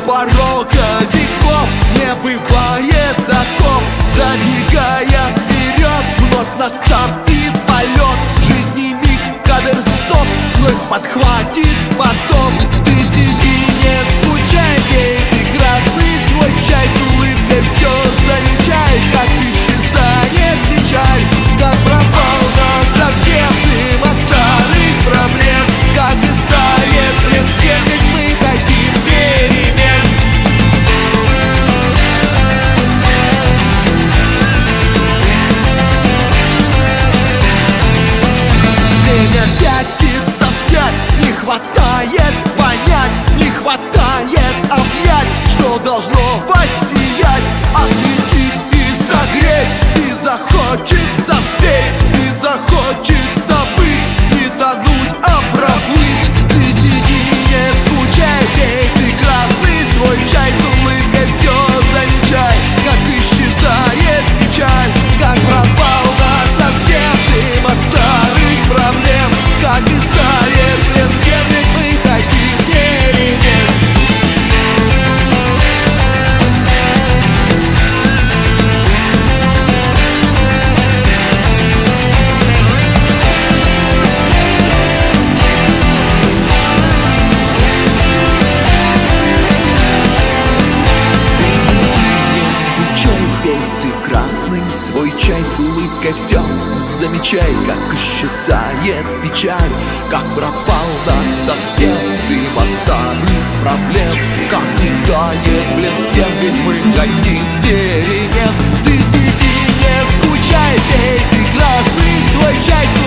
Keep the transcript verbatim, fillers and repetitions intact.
порока веков не бывает таков. Забегая вперед, вновь на старт и полет. В жизни миг, кадр, стоп, вновь подхватит потом. Ты сиди, не скучай, пей ты красный свой чай. С улыбкой все замечай, как исчезает печаль. Как пропал насовсем дым от старых проблем. Как истает плен стен, ведь мы хотим перемен. Время пятится вспять, не хватает понять, не хватает объять, что должно воссиять, осветить и согреть. И захочется спеть, и захочется быть, не тонуть, а проплыть. Ты сиди, не скучай, пей ты красный свой чай. С улыбкой все замечай, как исчезает печаль. Как пропал насовсем дым от старых проблем. Как истает плен стен, ведь мы хотим перемен. Ты сиди, не скучай, пей ты красный свой чай. С улыбкой все замечай, как исчезает печаль. Как пропал насовсем дым от старых проблем. Как истает плен стен, ведь мы хотим перемен. Ты сиди, не скучай, пей ты красный свой чай.